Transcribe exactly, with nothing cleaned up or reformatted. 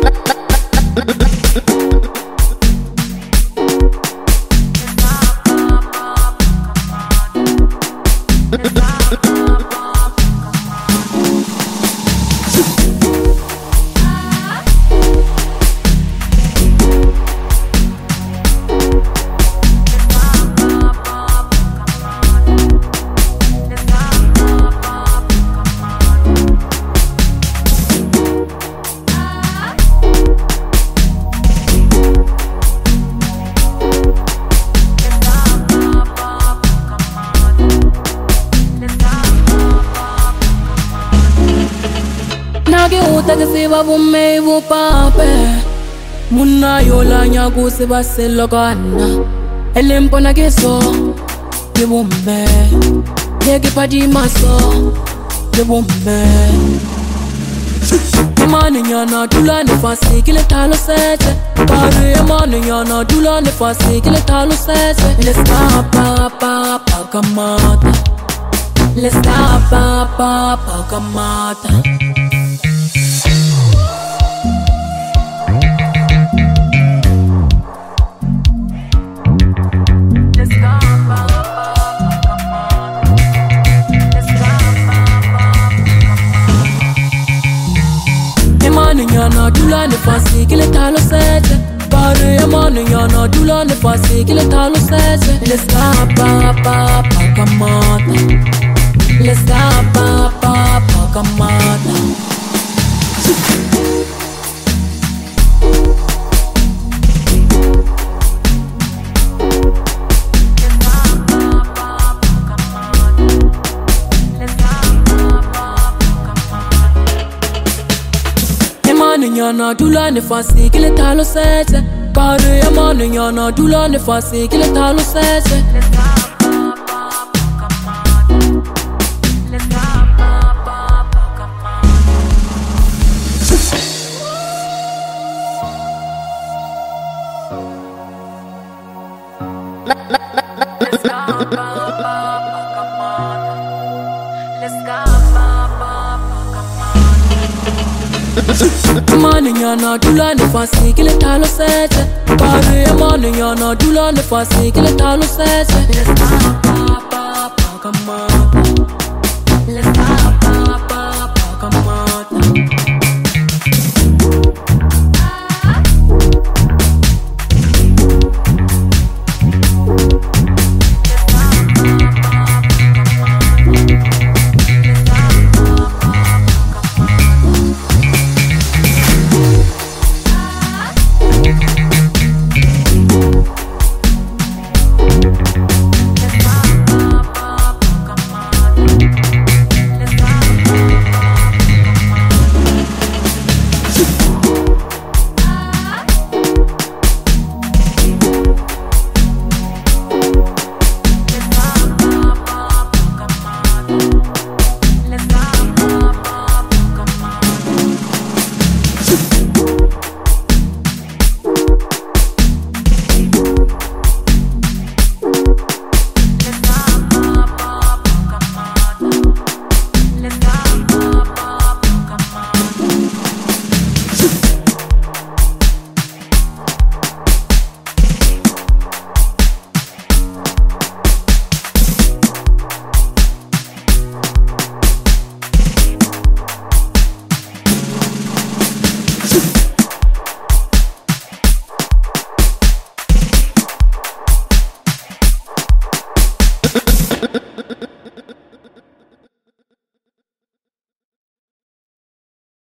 Bume bu pape Muna yola nyagu se baselogana Elempona geso Ye bume Yegi padi maso Ye bume Mani nyana dula ne fasi kile talo sete Pari mani nyana dula ne fasi kile talo sete Let's go pa pa pa kamata Let's go pa pa pa kamata Yana dula ne fasi kile talo sete Pare ya manu yana dula ne fasi kile talo sete Let's go pa pa pa kamata Let's go pa pa pa kamata Yana dula ne fasi kile talo sete Kare ya manu yana dula ne fasi kile talo sete Mani yana dula ne fasi kile talo sete Pare ya mani yana dula ne fasi kile talo sete Let's go pa pa pa kamata